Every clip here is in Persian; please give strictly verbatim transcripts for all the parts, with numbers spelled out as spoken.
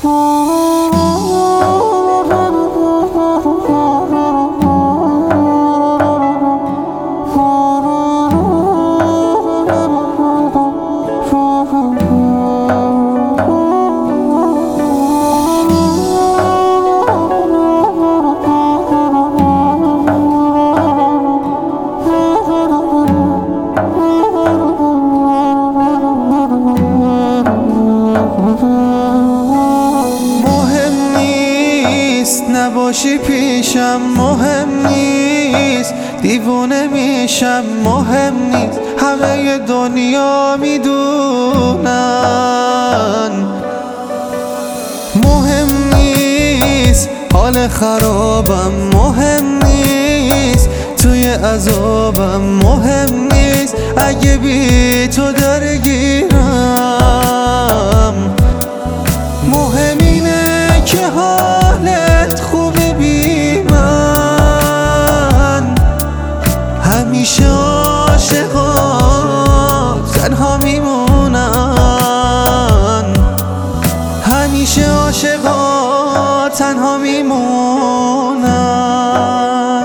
نباشی پیشم مهم نیست، دیوونه میشم مهم نیست، همه دنیا میدونن مهم نیست، حال خرابم مهم نیست، توی عذابم مهم نیست، اگه بی تو درگیرم مهم اینه که حالت خوبه بی من، همیشه عاشقا تنها میمونن، همیشه عاشقا تنها میمونن.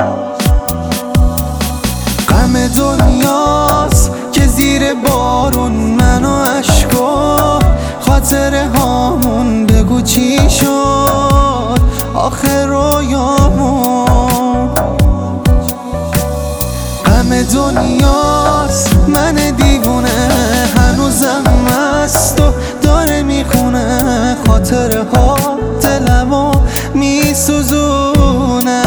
غم دنیاست که زیر بارون من و اشکا خاطره هامون بگو چی شد آخر رویامون. غم دنیاست من دیوونه هنوزم مست و داره میخونه، خاطره ها دلمو میسوزونه.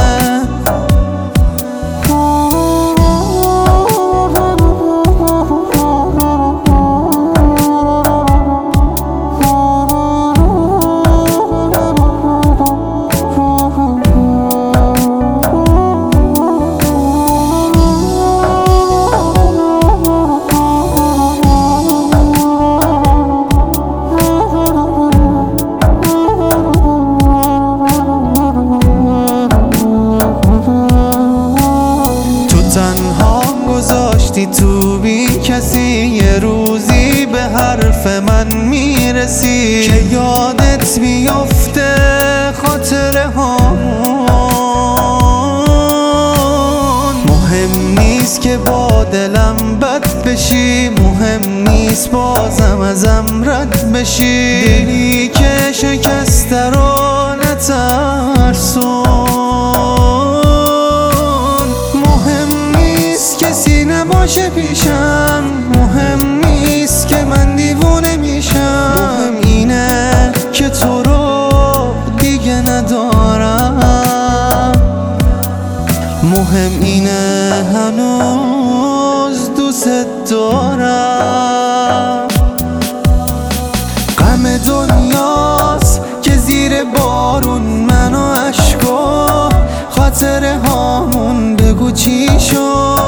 گذاشتی تو بی کسی، یه روزی به حرف من میرسی که یادت میافته خاطره هامون. مهم نیست که با دلم بد بشی، مهم نیست بازم ازم رد بشی، دلی که شکسته رو نترسون. کسی نباشه پیشم، مهم نیست که من دیوونه میشم، مهم اینه که تو رو دیگه ندارم، مهم اینه هنوز دوست دارم. غم دنیاست که زیر بارون من و اشکا خاطره هامون بگو چی شد